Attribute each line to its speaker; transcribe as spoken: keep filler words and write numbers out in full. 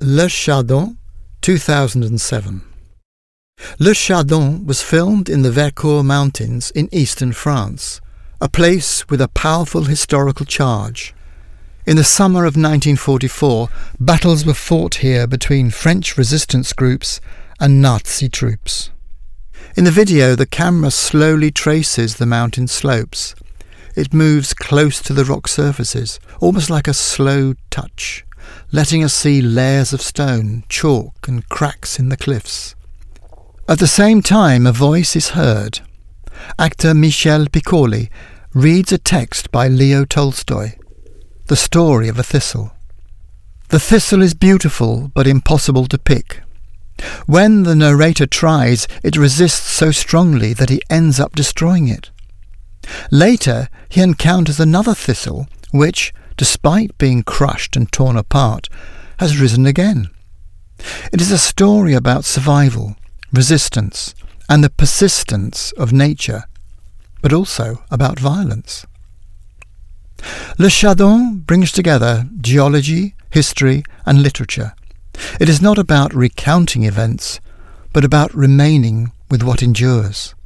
Speaker 1: Le Chardon, two thousand seven. Le Chardon was filmed in the Vercors Mountains in eastern France, a place with a powerful historical charge. In the summer of nineteen forty-four, battles were fought here between French resistance groups and Nazi troops. In the video, the camera slowly traces the mountain slopes. It moves close to the rock surfaces, almost like a slow touch, letting us see layers of stone, chalk and cracks in the cliffs. At the same time, a voice is heard. Actor Michel Piccoli reads a text by Leo Tolstoy, The Story of a Thistle. The thistle is beautiful but impossible to pick. When the narrator tries, it resists so strongly that he ends up destroying it. Later, he encounters another thistle which, despite being crushed and torn apart, has risen again. It is a story about survival, resistance, and the persistence of nature, but also about violence. Le Chardon brings together geology, history, and literature. It is not about recounting events, but about remaining with what endures.